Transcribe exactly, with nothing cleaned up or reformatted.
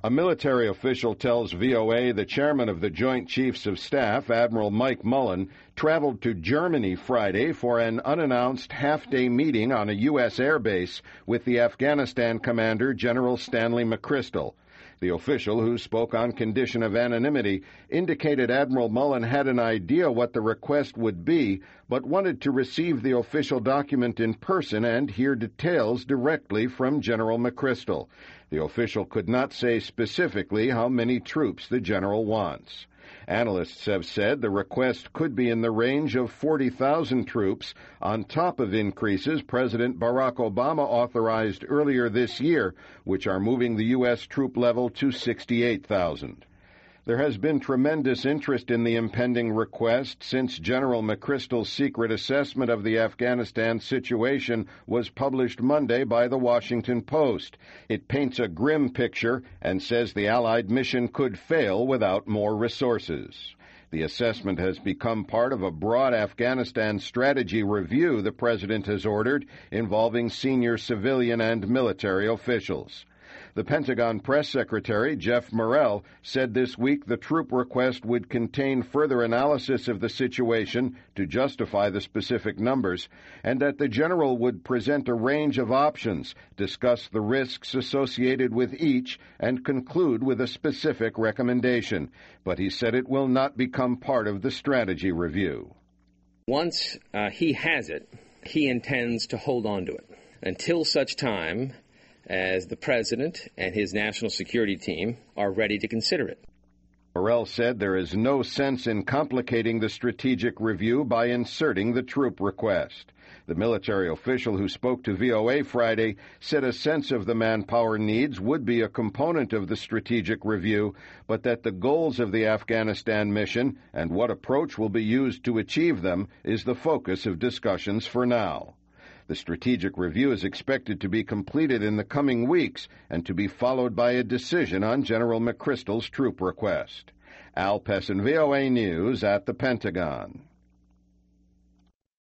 A military official tells V O A the chairman of the Joint Chiefs of Staff, Admiral Mike Mullen, traveled to Germany Friday for an unannounced half-day meeting on a U S airbase with the Afghanistan commander, General Stanley McChrystal. The official, who spoke on condition of anonymity, indicated Admiral Mullen had an idea what the request would be, but wanted to receive the official document in person and hear details directly from General McChrystal. The official could not say specifically how many troops the general wants. Analysts have said the request could be in the range of forty thousand troops, on top of increases President Barack Obama authorized earlier this year, which are moving the U S troop level to sixty-eight thousand. There has been tremendous interest in the impending request since General McChrystal's secret assessment of the Afghanistan situation was published Monday by the Washington Post. It paints a grim picture and says the Allied mission could fail without more resources. The assessment has become part of a broad Afghanistan strategy review the President has ordered, involving senior civilian and military officials. The Pentagon press secretary, Jeff Morrell, said this week the troop request would contain further analysis of the situation to justify the specific numbers, and that the general would present a range of options, discuss the risks associated with each, and conclude with a specific recommendation. But he said it will not become part of the strategy review. Once uh, he has it, he intends to hold on to it until such time as the President and his national security team are ready to consider it. Morrell said there is no sense in complicating the strategic review by inserting the troop request. The military official who spoke to V O A Friday said a sense of the manpower needs would be a component of the strategic review, but that the goals of the Afghanistan mission and what approach will be used to achieve them is the focus of discussions for now. The strategic review is expected to be completed in the coming weeks and to be followed by a decision on General McChrystal's troop request. Al Pessin, V O A News at the Pentagon.